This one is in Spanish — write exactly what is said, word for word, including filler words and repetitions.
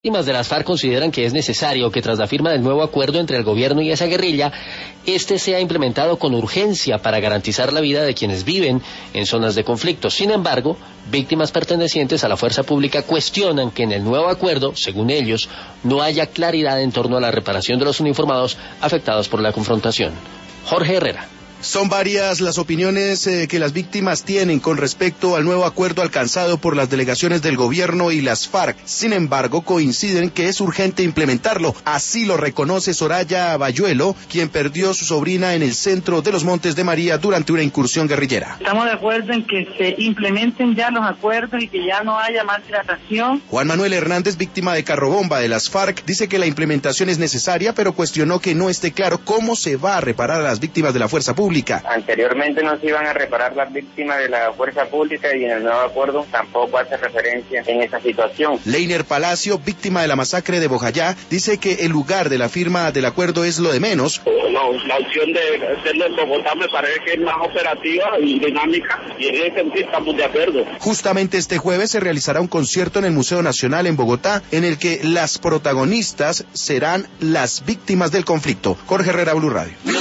Víctimas de las FARC consideran que es necesario que tras la firma del nuevo acuerdo entre el gobierno y esa guerrilla, este sea implementado con urgencia para garantizar la vida de quienes viven en zonas de conflicto. Sin embargo, víctimas pertenecientes a la fuerza pública cuestionan que en el nuevo acuerdo, según ellos, no haya claridad en torno a la reparación de los uniformados afectados por la confrontación. Jorge Herrera. Son varias las opiniones eh, que las víctimas tienen con respecto al nuevo acuerdo alcanzado por las delegaciones del gobierno y las FARC. Sin embargo, coinciden que es urgente implementarlo. Así lo reconoce Soraya Bayuelo, quien perdió a su sobrina en el centro de los Montes de María durante una incursión guerrillera. Estamos de acuerdo en que se implementen ya los acuerdos y que ya no haya maltratación. Juan Manuel Hernández, víctima de carrobomba de las FARC, dice que la implementación es necesaria, pero cuestionó que no esté claro cómo se va a reparar a las víctimas de la fuerza pública. Anteriormente no se iban a reparar las víctimas de la fuerza pública y en el nuevo acuerdo tampoco hace referencia en esa situación. Leiner Palacio, víctima de la masacre de Bojayá, dice que el lugar de la firma del acuerdo es lo de menos. No, la opción de hacerlo en Bogotá me parece que es más operativa y dinámica y en ese sentido estamos de acuerdo. Justamente este jueves se realizará un concierto en el Museo Nacional en Bogotá en el que las protagonistas serán las víctimas del conflicto. Jorge Herrera, Blue Radio.